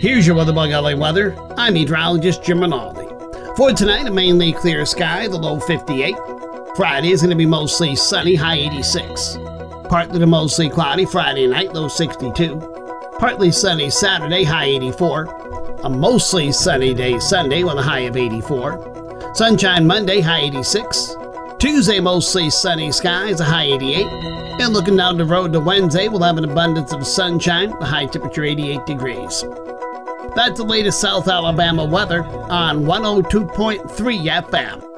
Here's your Weatherbug LA weather. I'm meteorologist Jim Rinaldi. For tonight, a mainly clear sky, the low 58. Friday is going to be mostly sunny, high 86. Partly to mostly cloudy Friday night, low 62. Partly sunny Saturday, high 84. A mostly sunny day Sunday with a high of 84. Sunshine Monday, high 86. Tuesday, mostly sunny skies, a high 88. And looking down the road to Wednesday, we'll have an abundance of sunshine, the high temperature 88 degrees. That's the latest South Alabama weather on 102.3 FM.